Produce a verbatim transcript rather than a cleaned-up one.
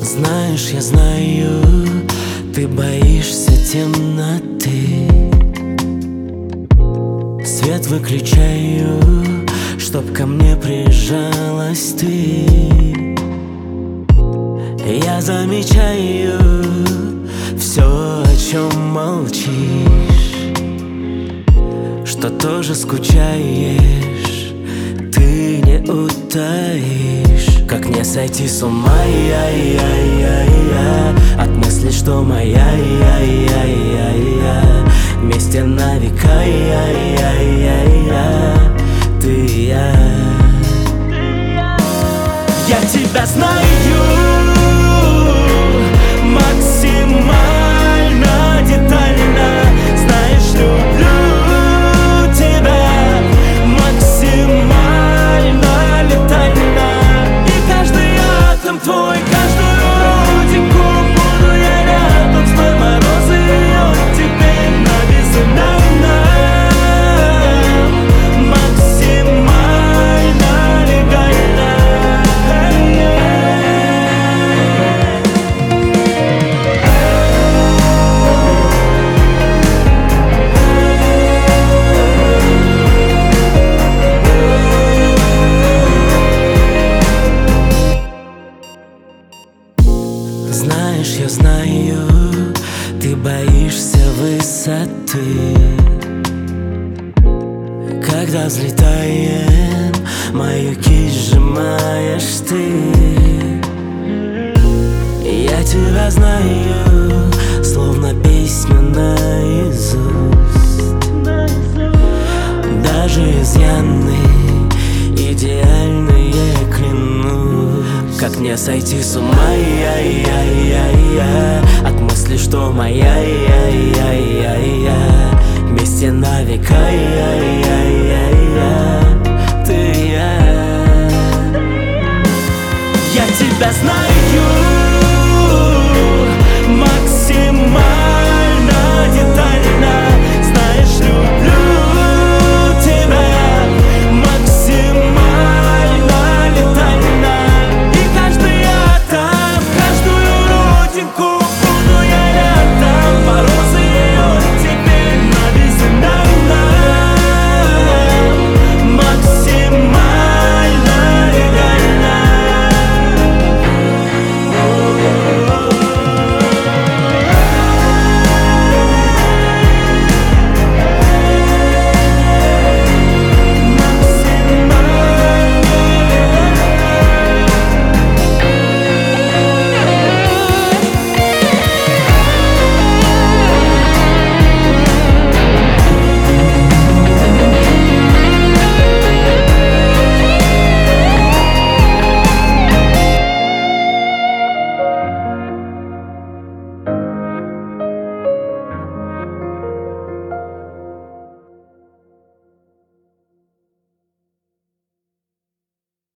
Знаешь, я знаю, ты боишься темноты. Свет выключаю, чтоб ко мне прижалась ты. Я замечаю все, о чем молчишь, что тоже скучаешь, ты не утаишь. Как не сойти с ума, я-я-я-я, от мысли, что моя, я-я-я-я, вместе на века, я-я-я-я, ты и я. Я тебя знаю максимально детально, знаешь, люблю тебя максимально летально. И каждый атом твой, каждую родинку буду я рядом. Стой, морозы, от теперь нависынально, максимально легально. Знаешь, я знаю, ты боишься высоты. Когда взлетаем, мою кисть сжимаешь ты. Я тебя знаю, словно песню наизусть. Даже изъяны идеальные, клянусь. Как не сойти с ума, я-я-я-я, от мысли, что моя, я-я-я-я, вместе на века, я-я-я-я, ты и я. Я тебя знаю